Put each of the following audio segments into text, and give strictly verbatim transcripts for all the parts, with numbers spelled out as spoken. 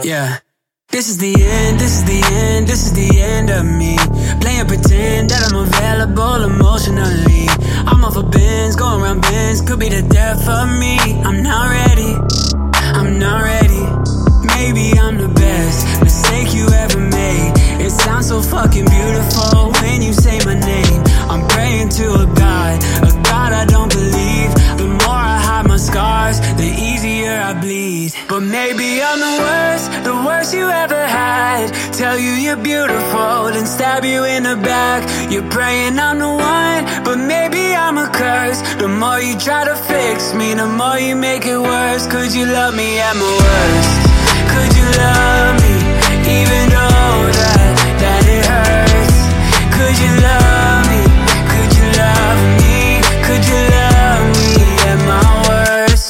Yeah. This is the end, this is the end, this is the end of me. Playing pretend that I'm available emotionally. I'm off a Benz, going around bends, could be the death of me. I'm not ready, I'm not ready. Maybe I'm the best mistake you ever made. It sounds so fucking beautiful when you say my name. I'm praying to a God, a God I don't believe. The more I hide my scars, the easier I bleed. But maybe I'm the worst, the worst you ever had. Tell you you're beautiful, then stab you in the back. You're praying I'm the one, but maybe I'm a curse. The more you try to fix me, the more you make it worse. Could you love me at my worst? Could you love me, even though that, that it hurts? Could you love me, could you love me? Could you love me at my worst?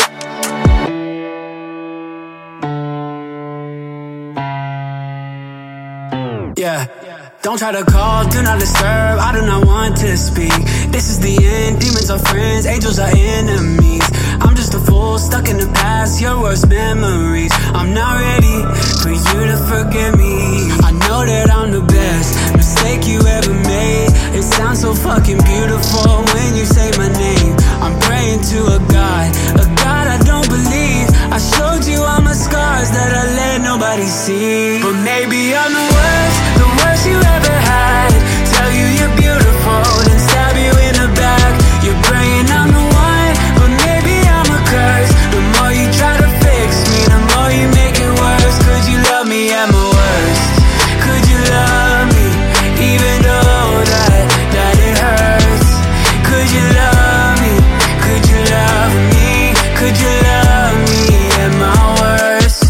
Yeah. Don't try to call, do not disturb, I do not want to speak. This is the end, demons are friends, angels are enemies. I'm just a fool, stuck in the past, your worst memories. I'm not ready for you to forgive me. I know that I'm the best mistake you ever made. It sounds so fucking beautiful when you say my name. I'm praying to a God, a God I don't believe. I showed you all my scars that I let nobody see. But maybe I'm the worst, the worst you ever had. Tell you you're beautiful, then stab you in the back. You're praying I'm the one, but maybe I'm a curse. The more you try to fix me, the more you make it worse. Could you love me at my worst? Could you love me, even though that, that it hurts? Could you love me, could you love me? Could you love me at my worst?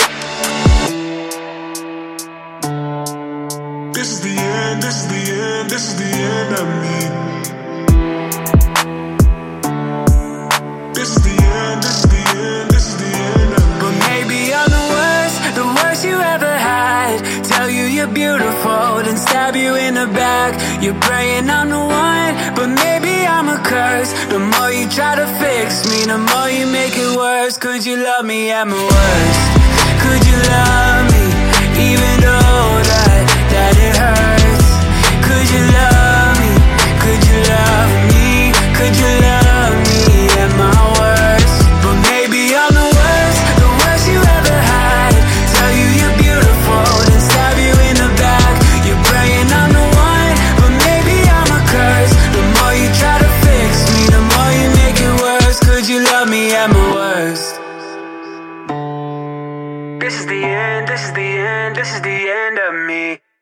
This is the end, this is the end, this is the end of me. This is the end, this is the end, this is the end of me. But maybe I'm the worst, the worst you ever had. Tell you you're beautiful, then stab you in the back. You're praying I'm the one, but maybe I'm a curse. The more you try to fix me, the more you make it worse. Could you love me at my worst? Could you love me, even though that, that it hurts? Could you love me, could you love me? Could you love me at my worst? But maybe I'm the worst, the worst you ever had. Tell you you're beautiful, then stab you in the back. You're praying I'm the one, but maybe I'm a curse. The more you try to fix me, the more you make it worse. Could you love me at my worst? This is the end, this is the end, this is the end of me.